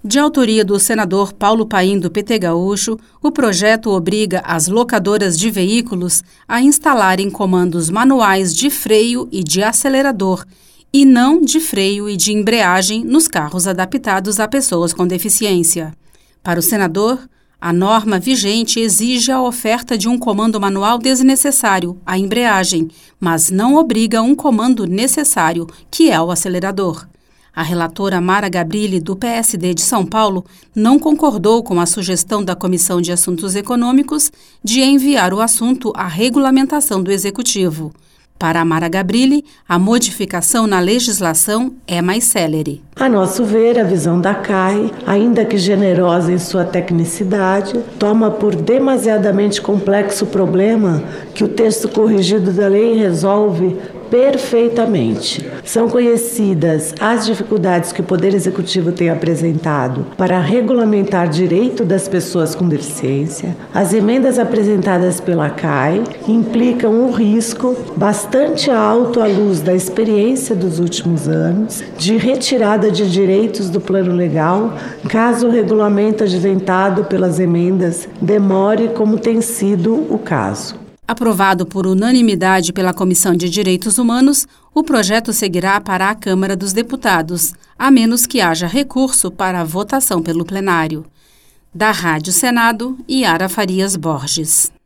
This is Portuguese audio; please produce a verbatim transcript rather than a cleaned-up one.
De autoria do senador Paulo Paim, do P T Gaúcho, o projeto obriga as locadoras de veículos a instalarem comandos manuais de freio e de acelerador, e não de freio e de embreagem nos carros adaptados a pessoas com deficiência. Para o senador, a norma vigente exige a oferta de um comando manual desnecessário, a embreagem, mas não obriga um comando necessário, que é o acelerador. A relatora Mara Gabrilli, do P S D de São Paulo, não concordou com a sugestão da Comissão de Assuntos Econômicos de enviar o assunto à regulamentação do Executivo. Para a Mara Gabrilli, a modificação na legislação é mais célere. A nosso ver, a visão da C A I, ainda que generosa em sua tecnicidade, toma por demasiadamente complexo o problema que o texto corrigido da lei resolve perfeitamente. São conhecidas as dificuldades que o Poder Executivo tem apresentado para regulamentar direito das pessoas com deficiência. As emendas apresentadas pela C A I implicam um risco bastante alto à luz da experiência dos últimos anos de retirada de direitos do plano legal, caso o regulamento adventado pelas emendas demore, como tem sido o caso. Aprovado por unanimidade pela Comissão de Direitos Humanos, o projeto seguirá para a Câmara dos Deputados, a menos que haja recurso para a votação pelo plenário. Da Rádio Senado, Yara Farias Borges.